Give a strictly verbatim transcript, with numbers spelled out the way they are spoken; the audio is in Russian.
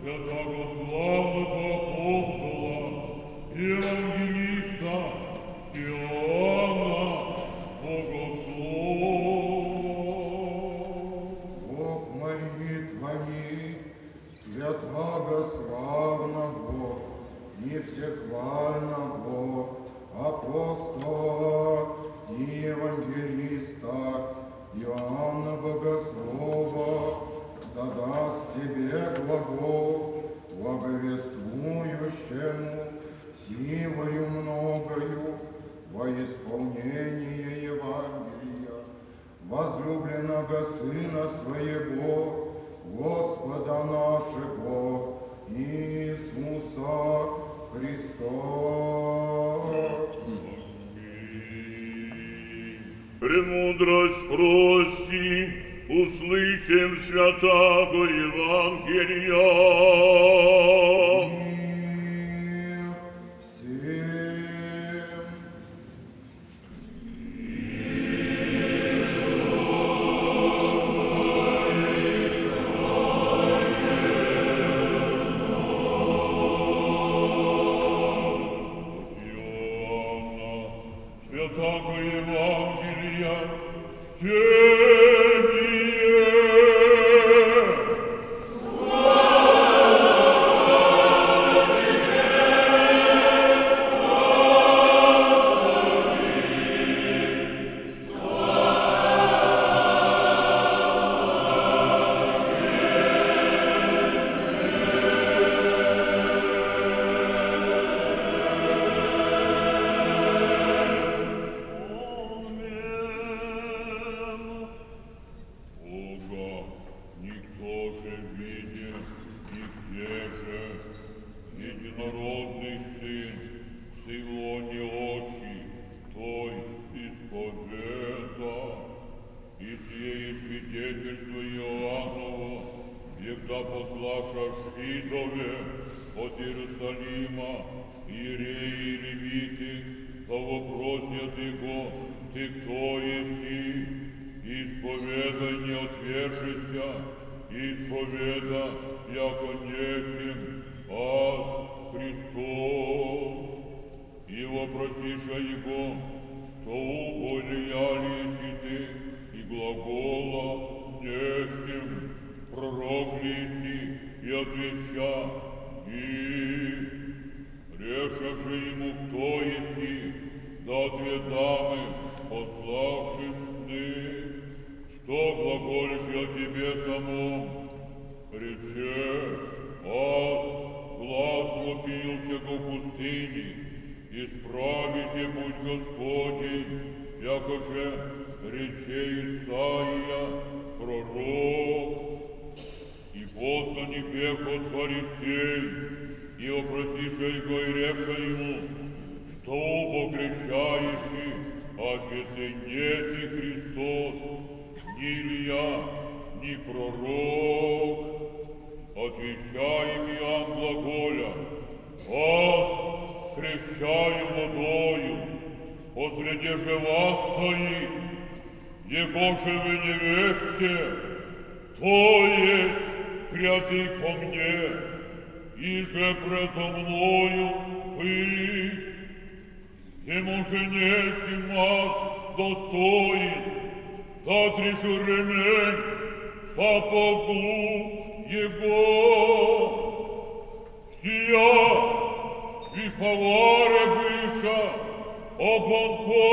святого славного апостола, евангелиста Иоанна Богослова. Бог молитвами святого славного и всехвального апостола и евангелиста Иоанна Богослова, да даст тебе глагол, благовествующему силою многою во исполнение Евангелия, возлюбленного Сына Своего, Господа нашего Иисуса Христа. Премудрость проси, услышим святого Евангелия. Мир всем. Иоанна, святого Евангелия, чтение. Единородный Сын, Силоне очи Той исповеда, и сие свидетельство Иоанново, егда послаша Шидове от Иерусалима, иереи и левиты, того просят его, ты кто еси, исповедай, не отвержися, исповеда, яко несем, аз Христос. И вопросиша его, что уболяли си ты, и глагола несем, пророк ли си, и отвеща, и реша же ему, кто еси, да ответамы, пославшим ты, что глаголишь о тебе самом, речешь, аз глаз вопился в пустыне, исправите путь Господень, якоже рече Исаия, пророк, и послани бег от фарисей, и опросиша его и реша ему, что обогрещающий, аще ты неси Христос, ни Илья, ни пророк. Отвечаем Иоанн глаголя, аз крещаю водою, посреди же вас стоит, его же вы невесте, то есть гряды ко мне, и же предо мною пысть, ему же несем аз достоин, да трешу ремень сапогу его. Сия и поваре быша, об он